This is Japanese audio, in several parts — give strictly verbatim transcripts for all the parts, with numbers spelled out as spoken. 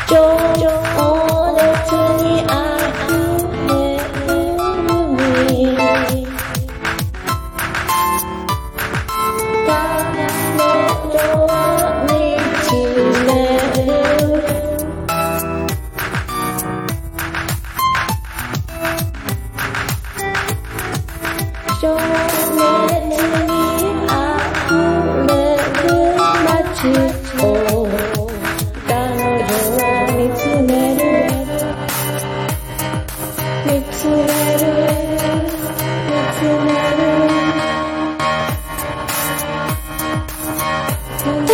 情熱にあふれる海彼女は見つめる情熱にあふれる街を彼女は見つめる見つめる見つめる突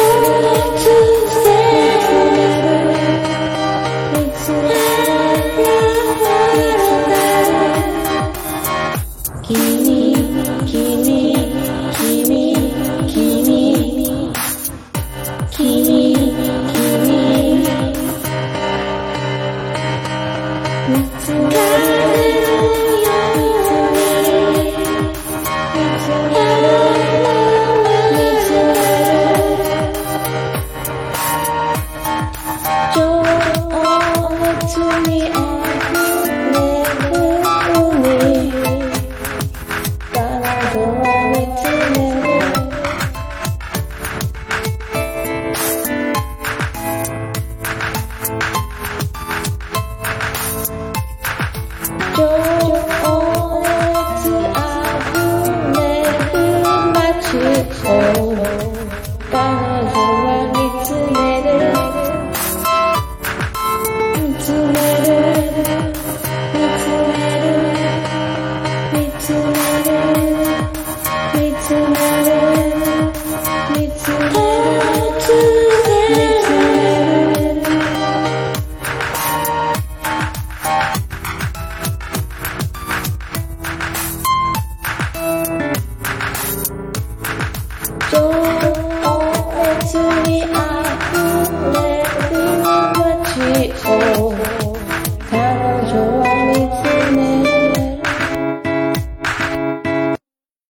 然見つめる君君君君君見つめるように見つめる見つめる情熱にあふれる海彼女は見つめる情熱あふれる街を彼女